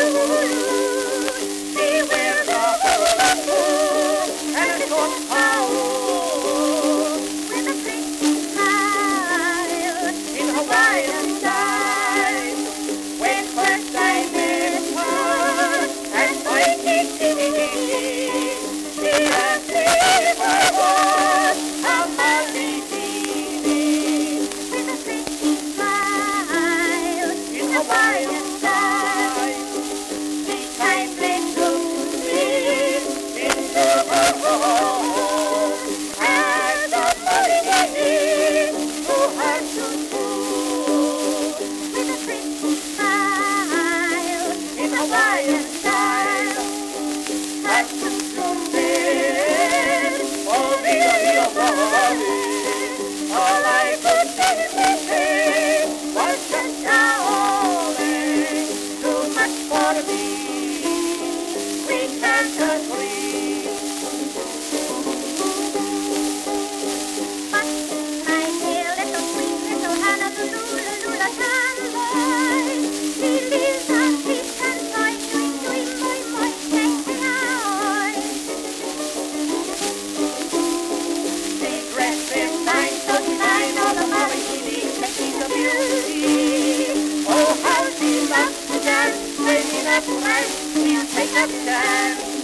She wears a hula hoop and a short towel with a pretty smile in Hawaiian style. When first I met her and Waikiki, she asked me if I was a Malikini with a pretty smile in Hawaiian style. She kindly took me into her home as a Malikini to her tutu with a pretty smile in Hawaiian style. At Tutumbin, all I could say was just too much for me. We can't agree. But my dear little sweet little Honolulu tomboy, she lives on peach and soy, doing, moi, moi, they dress in 939, all the Malikini say she's a beauty. Oh, how she loves to dance, when in a flash, she'll take a chance.